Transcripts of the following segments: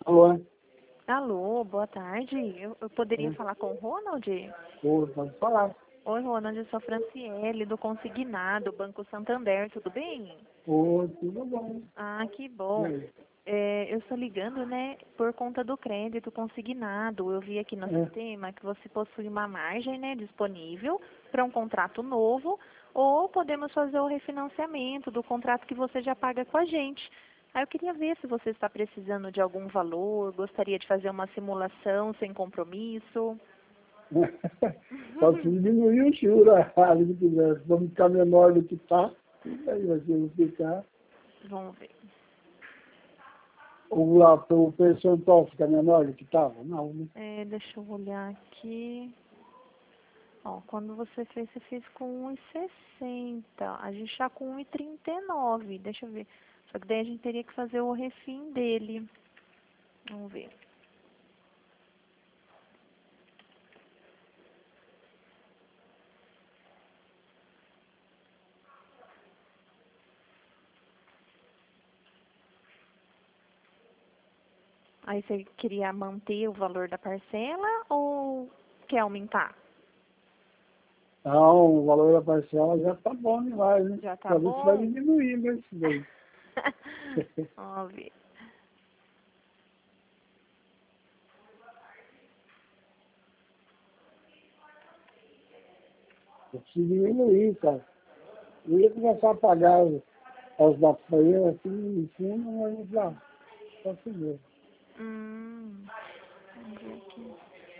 Alô? Alô, boa tarde. Eu poderia É. falar com o Ronald? Oi, pode falar. Oi, Ronald, eu sou Franciele, do Consignado, Banco Santander, tudo bem? Oi, tudo bom? Ah, que E bom. aí? Eu estou ligando, né, por conta do crédito consignado. Eu vi aqui no É. sistema que você possui uma margem, né, disponível para um contrato novo, ou podemos fazer o refinanciamento do contrato que você já paga com a gente. Aí eu queria ver se você está precisando de algum valor, gostaria de fazer uma simulação sem compromisso. Só se diminuir o juro, se quiser. Vamos ficar menor do que está, aí vai ficar. Vamos ver. O percentual fica menor do que estava? Não, né? Deixa eu olhar aqui. Ó, quando você fez com 1,60. A gente está com 1,39. Deixa eu ver. Só que daí a gente teria que fazer o refim dele. Vamos ver. Aí você queria manter o valor da parcela ou quer aumentar? Não, o valor da parcela já está bom demais, né? Já tá Para ver se vai bom? diminuir, né? Isso daí. Vamos ver. Eu preciso diminuir, cara. Eu ia começar a pagar as da feira, assim, no fundo, mas já conseguiu. Vamos ver aqui.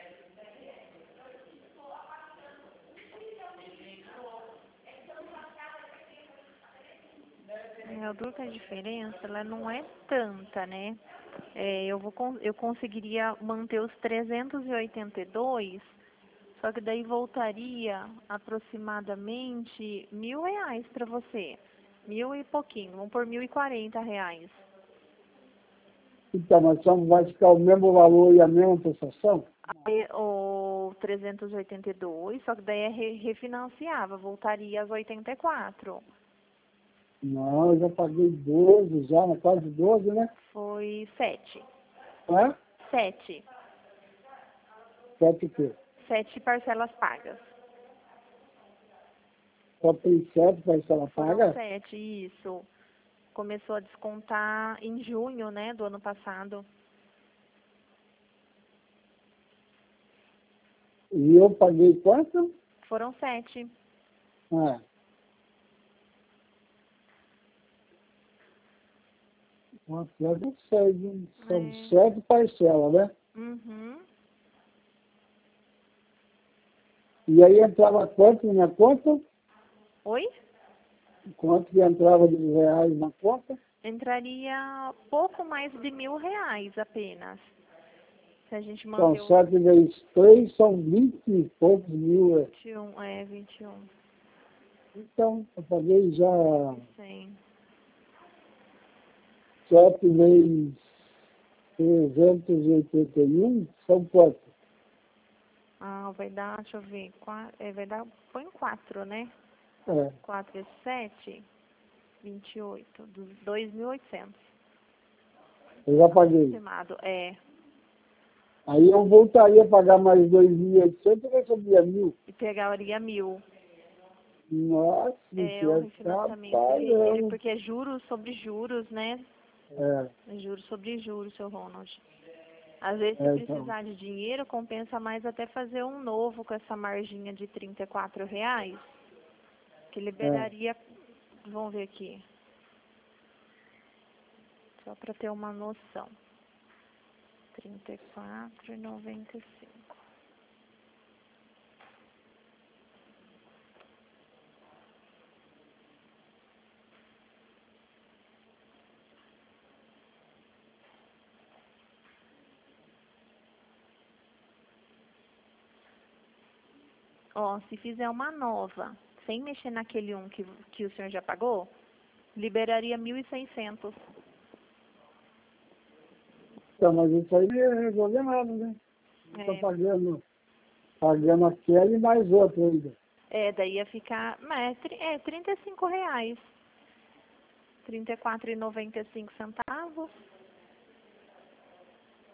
Eu duro que a diferença ela não é tanta, né? Eu conseguiria manter os 382, só que daí voltaria aproximadamente R$ 1.000 para você. 1.000 e pouquinho, vamos por R$ 1.040. Então, mas só vai ficar o mesmo valor e a mesma prestação? Aí, o 382, só que daí refinanciava, voltaria às 84. Não, eu já paguei 12 já, quase 12, né? Foi 7. Hã? 7. 7 o quê? 7 parcelas pagas. Só tem 7 parcela Foram paga? 7, isso. Começou a descontar em junho, né, do ano passado. E eu paguei quanto? Foram 7. Ah. Quanto é? Não sei, viu? São 7 parcelas, né? Uhum. E aí entrava quanto na minha conta? Oi? Quanto que entrava de reais na conta? Entraria pouco mais de R$ 1.000 apenas. Se a gente São manter o 7 vezes 3, são 20 e poucos mil. 21. Então, eu paguei já Sim. 7 vezes 381, são quanto? Ah, vai dar, deixa eu ver, vai dar, põe 4, né? É, 4 vezes 7, 28, 2.800. eu já paguei. Estimado, Aí eu voltaria a pagar mais 2.800 e receberia 1.000. e pegaria 1.000. Nossa, isso O ia ficar refinanciamento, pagando. porque é juros sobre juros, né? É, É juros sobre juros, seu Ronald. Às vezes, se então, precisar de dinheiro, compensa mais até fazer um novo com essa marginha de R$ 34, que é. liberaria, vamos ver aqui, só para ter uma noção. R$ 34,95. Ó, se fizer uma nova, sem mexer naquele um que o senhor já pagou, liberaria 1.600. Então, mas isso aí não ia resolver nada, né? Estou pagando aquela e mais outra ainda. Daí ia ficar, mas R$ 35. R$ 34,95.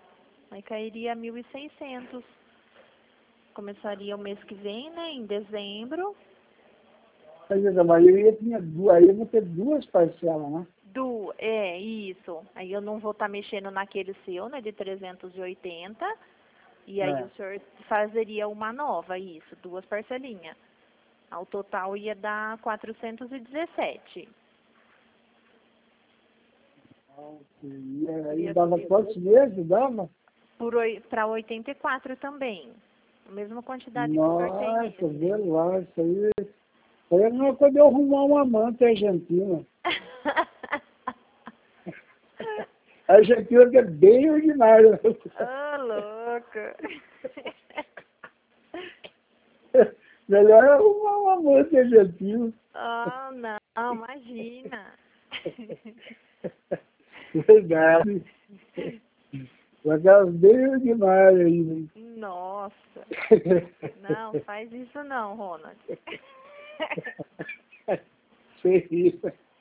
Aí cairia 1.600. Começaria o mês que vem, né? Em dezembro. Quer dizer, mas aí eu vou ter duas parcelas, né? Isso. Aí eu não vou estar mexendo naquele seu, né? De 380. E aí É. o senhor fazeria uma nova, isso. Duas parcelinhas. Ao total ia dar 417. E aí dava quantos meses? Dava? Para 84 também. A mesma quantidade que o senhor tem Nossa, nesse. vê lá, isso aí não é quando eu arrumar uma amante argentina. A Argentina que é bem ordinária. Ô, louco. Melhor arrumar uma amante argentina. Oh, não, imagina. Verdade. Aquelas bem ordinárias aí. Nossa. Não, faz isso não, Ronald. Sei.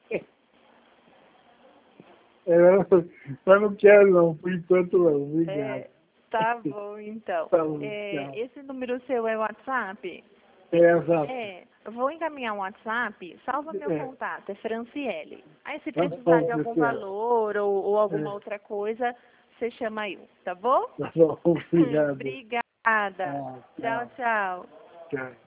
Mas não quero não, por enquanto não. Obrigado. Tá bom, então. Tá bom, tchau. Esse número seu é WhatsApp? Exato. Eu vou encaminhar um WhatsApp, salva meu contato, é Franciele. Aí se Tá precisar bom, de algum Franciele. valor ou alguma outra coisa, você chama eu, tá bom? Tá bom, obrigado. Obrigada. Tchau. Tchau, tchau. Tchau.